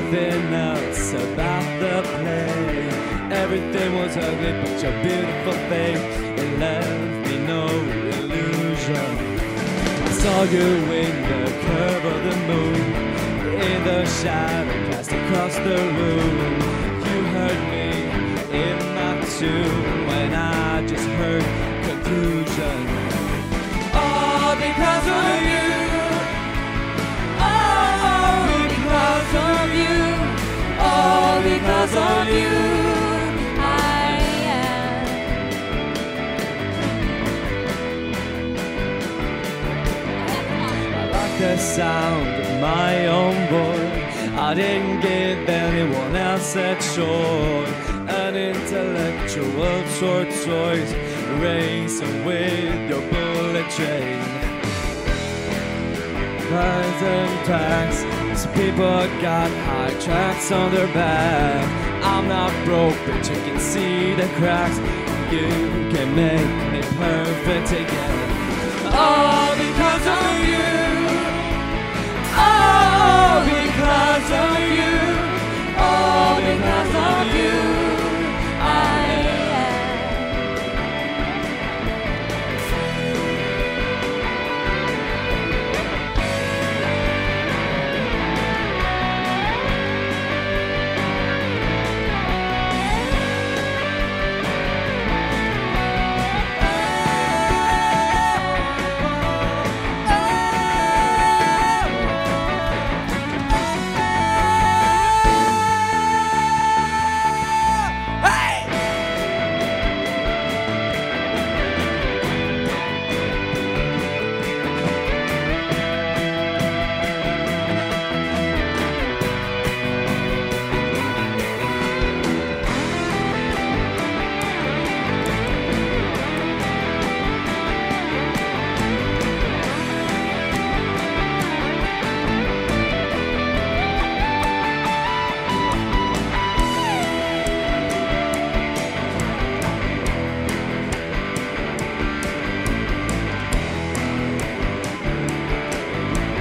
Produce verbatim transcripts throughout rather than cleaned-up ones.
nothing else about the play. Everything was ugly but your beautiful face. It left me no illusion. I saw you in the curve of the moon, in the shadow cast across the room. You heard me in my tune when I just heard conclusion. All because of you. All because of you. All because of you. I am. I like the sound of my own voice. I didn't give anyone else a choice. An intellectual short choice, racing with your bullet train. Rise and packs, these people got high tracks on their back. I'm not broke, but you can see the cracks. You can make me perfect again. All because of you. All because of you. All because of you.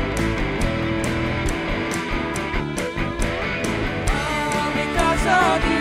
Of you.